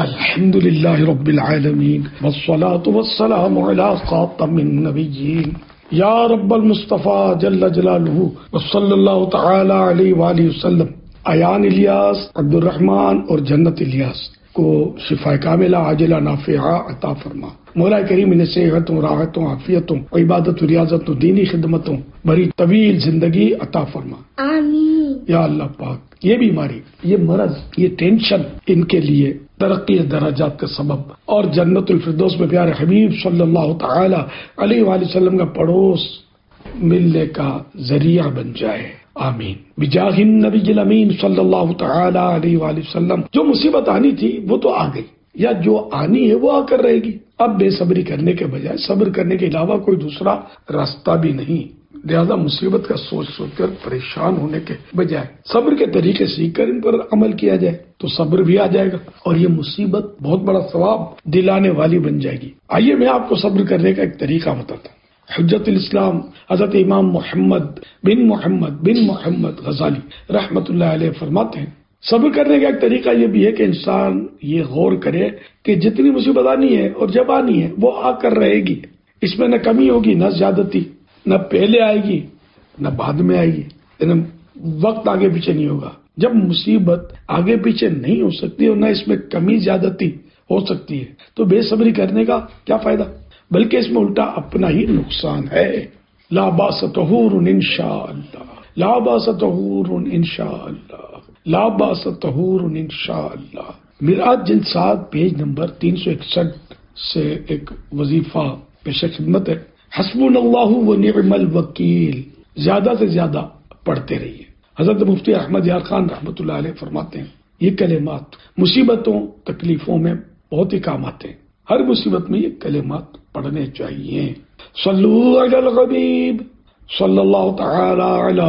الحمد للہ رب العالمین والصلاة والسلام علی خاتم النبیین یا رب المصطفیٰ جل جلالہ وصلی اللہ تعالی علیہ وآلہ وسلم۔ ایان الیاس، عبد الرحمن اور جنت الیاس کو شفا کاملہ عاجلہ نافعہ عطا فرما۔ مولا کریم انہیں صحتوں، راحتوں، عافیتوں، عبادت و ریاضتوں، دینی خدمتوں بھری طویل زندگی عطا فرما، آمین یا اللہ پاک۔ یہ بیماری، یہ مرض، یہ ٹینشن ان کے لیے ترقی درجات کا سبب اور جنت الفردوس میں پیارے حبیب صلی اللہ تعالی علیہ وآلہ وسلم کا پڑوس ملنے کا ذریعہ بن جائے، آمین بجاہ النبی الامین صلی اللہ تعالی علیہ وآلہ وسلم۔ جو مصیبت آنی تھی وہ تو آ گئی، یا جو آنی ہے وہ آ کر رہے گی۔ اب بے صبری کرنے کے بجائے صبر کرنے کے علاوہ کوئی دوسرا راستہ بھی نہیں، لہذا مصیبت کا سوچ کر پریشان ہونے کے بجائے صبر کے طریقے سیکھ کر ان پر عمل کیا جائے تو صبر بھی آ جائے گا اور یہ مصیبت بہت بڑا ثواب دلانے والی بن جائے گی۔ آئیے میں آپ کو صبر کرنے کا ایک طریقہ بتاتا ہوں۔ حجت الاسلام حضرت امام محمد بن محمد غزالی رحمت اللہ علیہ فرماتے ہیں، صبر کرنے کا ایک طریقہ یہ بھی ہے کہ انسان یہ غور کرے کہ جتنی مصیبت آنی ہے اور جب آنی ہے وہ آ کر رہے گی، اس میں نہ کمی ہوگی نہ زیادتی، نہ پہلے آئے گی نہ بعد میں آئے گی، یعنی وقت آگے پیچھے نہیں ہوگا۔ جب مصیبت آگے پیچھے نہیں ہو سکتی اور نہ اس میں کمی زیادتی ہو سکتی ہے تو بے صبری کرنے کا کیا فائدہ، بلکہ اس میں الٹا اپنا ہی نقصان ہے۔ لا باس طہور انشاءاللہ، لا باس طہور انشاءاللہ، لا باس طہور انشاءاللہ۔ میراج جلد 7 پیج نمبر 361 سے ایک وظیفہ پیش خدمت ہے۔ حسبنا اللہ و نعم الوکیل، زیادہ سے زیادہ پڑھتے رہیے۔ حضرت مفتی احمد یار خان رحمۃ اللہ علیہ فرماتے ہیں یہ کلمات مصیبتوں تکلیفوں میں بہت ہی کام آتے ہیں، ہر مصیبت میں یہ کلمات پڑھنے چاہیے۔ صلو علی الحبیب صلی اللہ تعالی علی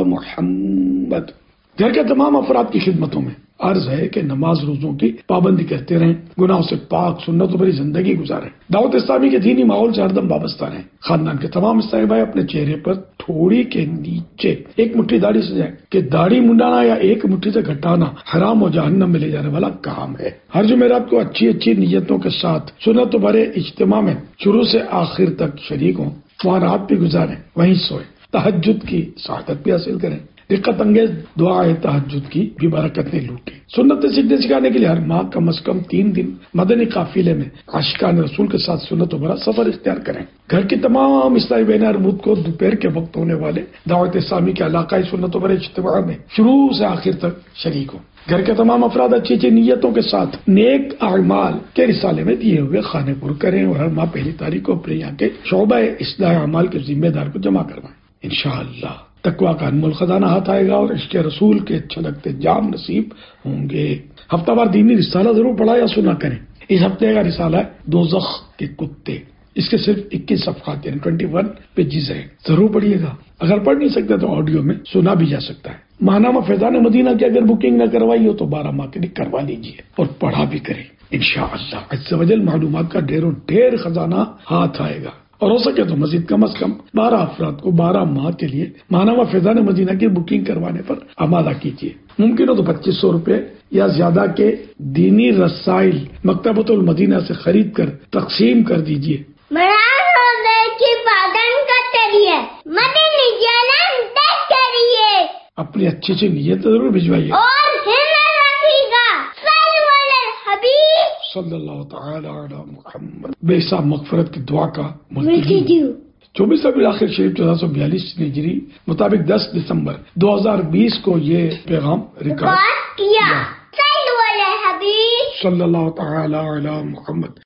محمد۔ گھر کے تمام افراد کی خدمتوں میں عرض ہے کہ نماز روزوں کی پابندی کرتے رہیں، گناہوں سے پاک سنتوں بھری زندگی گزاریں، دعوت اسلامی کے دینی ماحول سے ہر دم وابستہ رہیں۔ خاندان کے تمام اسلامی بھائی اپنے چہرے پر تھوڑی کے نیچے ایک مٹھی داڑھی سجائیں کہ داڑھی منڈانا یا ایک مٹھی سے گھٹانا حرام و جہنم میں لے جانے والا کام ہے۔ ہر جمعرات کو اچھی نیتوں کے ساتھ سنتوں بھرے اجتماع میں شروع سے آخر تک شریک ہوں، وہاں رات بھی گزاریں، وہیں سوئیں، تہجد کی سعادت بھی حاصل کریں، دقت انگیز دعائے تہجد کی بھی برکتیں لوٹیں۔ سنتیں سیکھنے سکھانے کے لیے ہر ماہ کم از کم 3 دن مدنی قافلے میں عاشقان رسول کے ساتھ سنتوں بھرا سفر اختیار کریں۔ گھر کی تمام اسلامی بہن اربود کو دوپہر کے وقت ہونے والے دعوت اسلامی کے علاقائی سنتوں بھرے اجتماع میں شروع سے آخر تک شریک ہوں۔ گھر کے تمام افراد اچھی نیتوں کے ساتھ نیک اعمال کے رسالے میں دیے ہوئے خانے پر کریں اور ہر ماہ پہلی تاریخ کو اپنے یہاں کے شعبہ اصلاح اعمال کے ذمہ دار کو جمع کروائیں۔ انشاءاللہ تقویٰ کا انمول خزانہ ہاتھ آئے گا اور عشق رسول کے چھلکتے جام نصیب ہوں گے۔ ہفتہ وار دینی رسالہ ضرور پڑھا یا سنا کریں۔ اس ہفتے کا رسالہ ہے دوزخ کے کتے، اس کے صرف 21 صفحات یعنی 21 پیجز ہیں، ضرور پڑھیے گا۔ اگر پڑھ نہیں سکتے تو آڈیو میں سنا بھی جا سکتا ہے۔ ماہنامہ فیضان مدینہ کی اگر بکنگ نہ کروائی ہو تو 12 ماہ کے لیے کروا لیجیے اور پڑھا بھی کریں۔ انشاءاللہ عز و جل معلومات کا ڈھیر خزانہ ہاتھ آئے گا، اور ہو سکے تو مزید کم از کم 12 افراد کو 12 ماہ کے لیے ماہنامہ فیضان مدینہ کی بکنگ کروانے پر آمادہ کیجیے۔ ممکن ہو تو 2500 روپے یا زیادہ کے دینی رسائل مکتبۃ المدینہ سے خرید کر تقسیم کر دیجیے۔ اپنی اچھی نیت ضرور بھجوائیے صلی اللہ تعالی علی محمد۔ بے حساب مغفرت کی دعا کا ملتجی 24 ربیع الاخر شریف 1442 ہجری مطابق 10 دسمبر 2020 کو یہ پیغام ریکارڈ کیا۔ صلی اللہ تعالی علی محمد۔